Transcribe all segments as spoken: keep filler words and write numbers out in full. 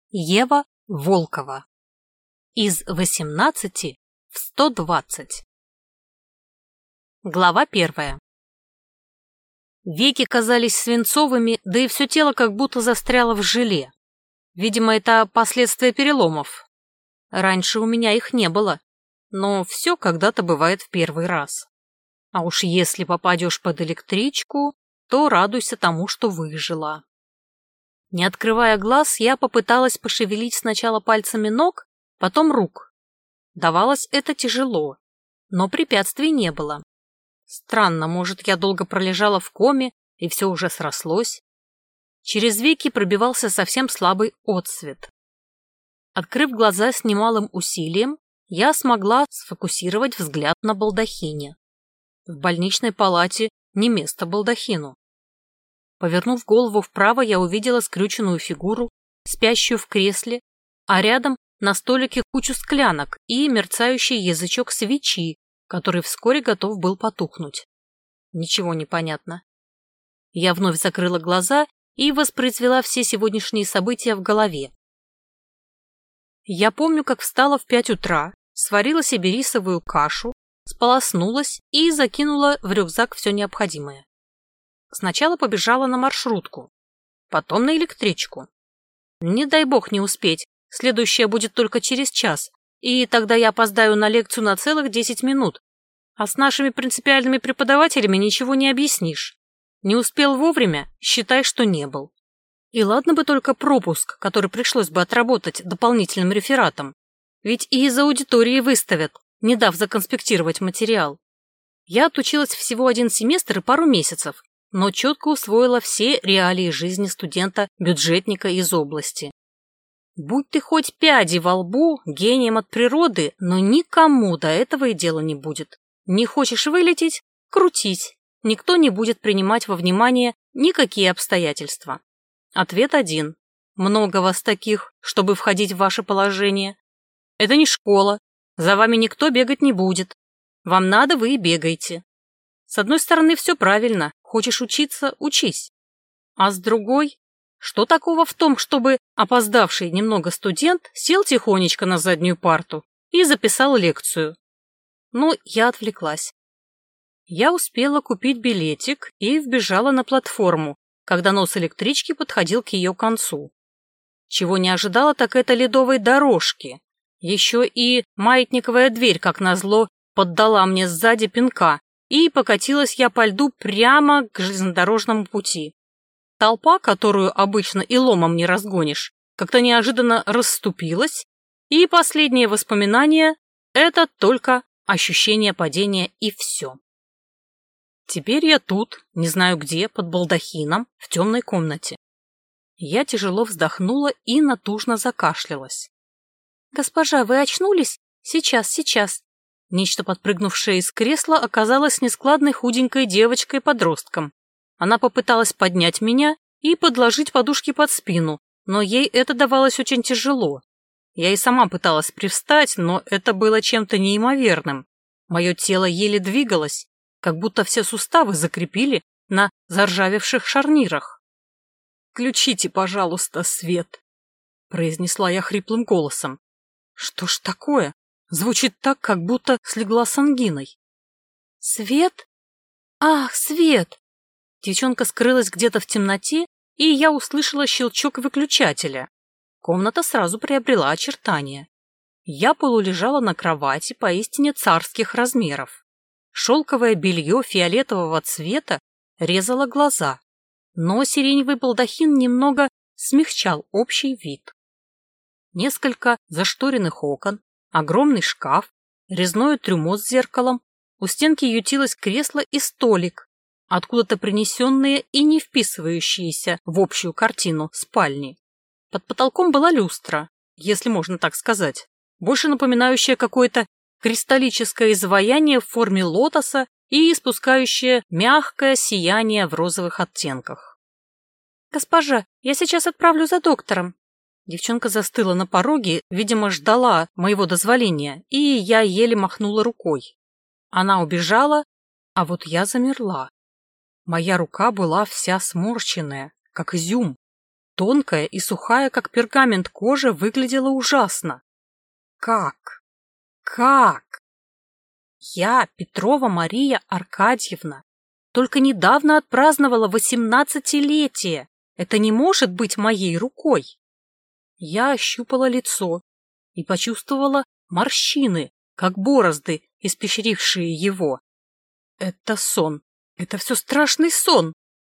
Ева Волкова. Из восемнадцати в сто двадцать. Глава первая. Веки казались свинцовыми, да и все тело как будто застряло в желе. Видимо, это последствия переломов. Раньше у меня их не было, но все когда-то бывает в первый раз. А уж если попадешь под электричку, то радуйся тому, что выжила. Не открывая глаз, я попыталась пошевелить сначала пальцами ног, потом рук. Давалось это тяжело, но препятствий не было. Странно, может, я долго пролежала в коме, и все уже срослось. Через веки пробивался совсем слабый отсвет. Открыв глаза с немалым усилием, я смогла сфокусировать взгляд на балдахине. В больничной палате не место балдахину. Повернув голову вправо, я увидела скрюченную фигуру, спящую в кресле, а рядом на столике кучу склянок и мерцающий язычок свечи, который вскоре готов был потухнуть. Ничего не понятно. Я вновь закрыла глаза и воспроизвела все сегодняшние события в голове. Я помню, как встала в пять утра, сварила себе рисовую кашу, сполоснулась и закинула в рюкзак все необходимое. Сначала побежала на маршрутку, потом на электричку. Не дай бог не успеть, следующая будет только через час, и тогда я опоздаю на лекцию на целых десять минут. А с нашими принципиальными преподавателями ничего не объяснишь. Не успел вовремя, считай, что не был. И ладно бы только пропуск, который пришлось бы отработать дополнительным рефератом. Ведь и из аудитории выставят, не дав законспектировать материал. Я отучилась всего один семестр и пару месяцев, но четко усвоила все реалии жизни студента-бюджетника из области. Будь ты хоть пяди во лбу, гением от природы, но никому до этого и дела не будет. Не хочешь вылететь – крутись. Никто не будет принимать во внимание никакие обстоятельства. Ответ один. Много вас таких, чтобы входить в ваше положение. Это не школа, за вами никто бегать не будет. Вам надо, вы и бегаете. С одной стороны, все правильно. Хочешь учиться – учись. А с другой, что такого в том, чтобы опоздавший немного студент сел тихонечко на заднюю парту и записал лекцию? Ну, я отвлеклась. Я успела купить билетик и вбежала на платформу, когда нос электрички подходил к ее концу. Чего не ожидала, так это ледовой дорожки. Еще и маятниковая дверь, как назло, поддала мне сзади пинка, и покатилась я по льду прямо к железнодорожному пути. Толпа, которую обычно и ломом не разгонишь, как-то неожиданно расступилась, и последнее воспоминание — это только ощущение падения и все. Теперь я тут, не знаю где, под балдахином, в темной комнате. Я тяжело вздохнула и натужно закашлялась. «Госпожа, вы очнулись? Сейчас, сейчас!» Нечто, подпрыгнувшее из кресла, оказалось нескладной худенькой девочкой-подростком. Она попыталась поднять меня и подложить подушки под спину, но ей это давалось очень тяжело. Я и сама пыталась привстать, но это было чем-то неимоверным. Мое тело еле двигалось, как будто все суставы закрепили на заржавевших шарнирах. «Включите, пожалуйста, свет», — произнесла я хриплым голосом. «Что ж такое? Звучит так, как будто слегла с ангиной». «Свет? Ах, свет!» Девчонка скрылась где-то в темноте, и я услышала щелчок выключателя. Комната сразу приобрела очертания. Я полулежала на кровати поистине царских размеров. Шелковое белье фиолетового цвета резало глаза, но сиреневый балдахин немного смягчал общий вид. Несколько зашторенных окон, огромный шкаф, резное трюмо с зеркалом, у стенки ютилось кресло и столик, откуда-то принесенные и не вписывающиеся в общую картину спальни. Под потолком была люстра, если можно так сказать, больше напоминающая какое-то кристаллическое изваяние в форме лотоса и испускающее мягкое сияние в розовых оттенках. «Госпожа, я сейчас отправлю за доктором». Девчонка застыла на пороге, видимо, ждала моего дозволения, и я еле махнула рукой. Она убежала, а вот я замерла. Моя рука была вся сморщенная, как изюм. Тонкая и сухая, как пергамент, кожа выглядела ужасно. Как? Как? Я, Петрова Мария Аркадьевна, только недавно отпраздновала восемнадцатилетие. Это не может быть моей рукой. Я ощупала лицо и почувствовала морщины, как борозды, испещрившие его. Это сон. Это все страшный сон.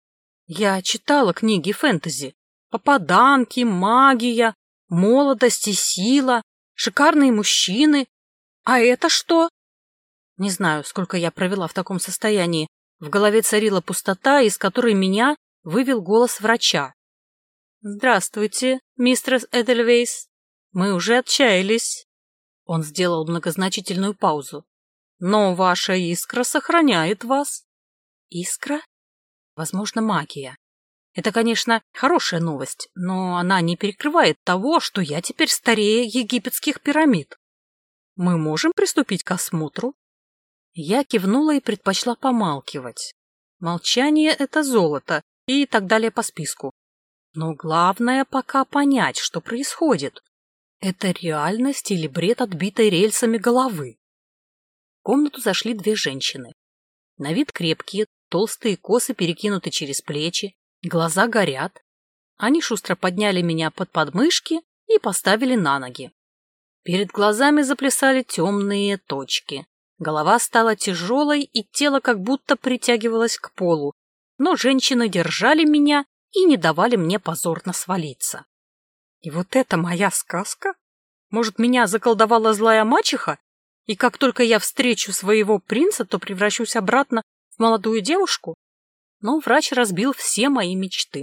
Я читала книги фэнтези. Попаданки, магия, молодость и сила, шикарные мужчины. А это что? Не знаю, сколько я провела в таком состоянии. В голове царила пустота, из которой меня вывел голос врача. «Здравствуйте, мистерс Эдельвейс. Мы уже отчаялись». Он сделал многозначительную паузу. «Но ваша искра сохраняет вас». Искра? Возможно, магия. Это, конечно, хорошая новость, но она не перекрывает того, что я теперь старее египетских пирамид. Мы можем приступить к осмотру? Я кивнула и предпочла помалкивать. Молчание — это золото, и так далее по списку. Но главное пока понять, что происходит. Это реальность или бред отбитой рельсами головы? В комнату зашли две женщины. На вид крепкие, толстые косы перекинуты через плечи, глаза горят. Они шустро подняли меня под подмышки и поставили на ноги. Перед глазами заплясали темные точки. Голова стала тяжелой, и тело как будто притягивалось к полу, но женщины держали меня и не давали мне позорно свалиться. И вот это моя сказка? Может, меня заколдовала злая мачеха, и как только я встречу своего принца, то превращусь обратно в молодую девушку? Но врач разбил все мои мечты.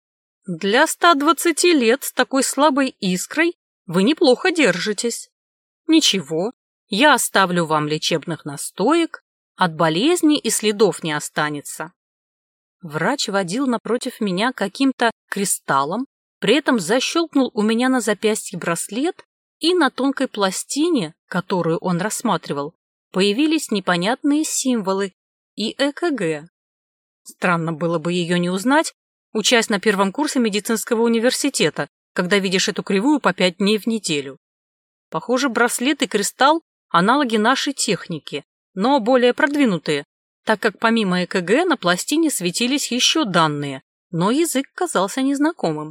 Для ста двадцати лет с такой слабой искрой вы неплохо держитесь. Ничего, я оставлю вам лечебных настоек, от болезни и следов не останется. Врач водил напротив меня каким-то кристаллом, при этом защелкнул у меня на запястье браслет, и на тонкой пластине, которую он рассматривал, появились непонятные символы и ЭКГ. Странно было бы ее не узнать, учась на первом курсе медицинского университета, когда видишь эту кривую по пять дней в неделю. Похоже, браслет и кристалл – аналоги нашей техники, но более продвинутые, так как помимо ЭКГ на пластине светились еще данные, но язык казался незнакомым.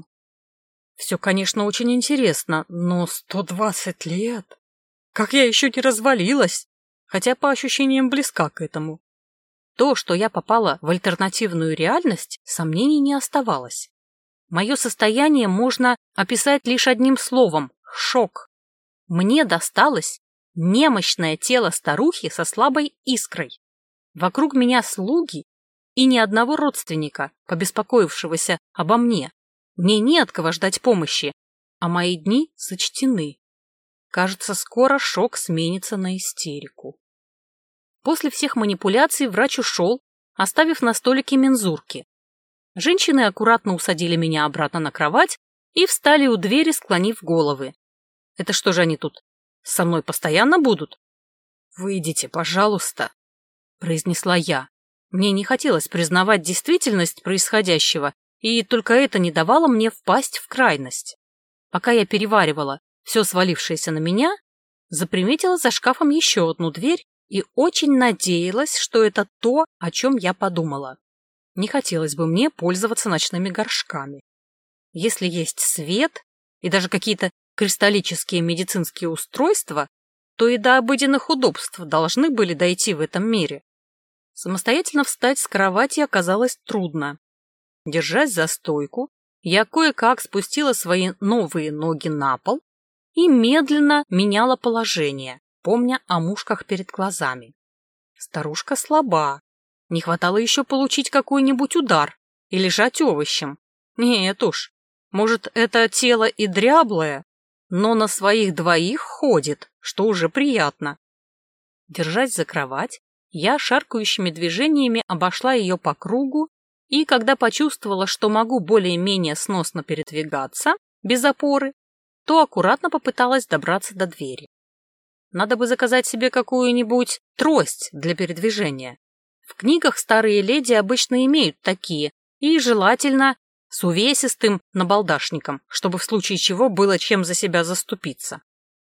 Все, конечно, очень интересно, но сто двадцать лет? Как я еще не развалилась, хотя по ощущениям близка к этому. То, что я попала в альтернативную реальность, сомнений не оставалось. Мое состояние можно описать лишь одним словом – шок. Мне досталось немощное тело старухи со слабой искрой. Вокруг меня слуги и ни одного родственника, побеспокоившегося обо мне. Мне не от кого ждать помощи, а мои дни сочтены. Кажется, скоро шок сменится на истерику. После всех манипуляций врач ушел, оставив на столике мензурки. Женщины аккуратно усадили меня обратно на кровать и встали у двери, склонив головы. Это что же они тут, со мной постоянно будут? «Выйдите, пожалуйста», — произнесла я. Мне не хотелось признавать действительность происходящего, и только это не давало мне впасть в крайность. Пока я переваривала все свалившееся на меня, заприметила за шкафом еще одну дверь и очень надеялась, что это то, о чем я подумала. Не хотелось бы мне пользоваться ночными горшками. Если есть свет и даже какие-то кристаллические медицинские устройства, то и до обыденных удобств должны были дойти в этом мире. Самостоятельно встать с кровати оказалось трудно. Держась за стойку, я кое-как спустила свои новые ноги на пол и медленно меняла положение, помня о мушках перед глазами. Старушка слаба. Не хватало еще получить какой-нибудь удар и лежать овощем. Нет уж, может, это тело и дряблое, но на своих двоих ходит, что уже приятно. Держась за кровать, я шаркающими движениями обошла ее по кругу, и когда почувствовала, что могу более-менее сносно передвигаться, без опоры, то аккуратно попыталась добраться до двери. Надо бы заказать себе какую-нибудь трость для передвижения. В книгах старые леди обычно имеют такие, и желательно с увесистым набалдашником, чтобы в случае чего было чем за себя заступиться.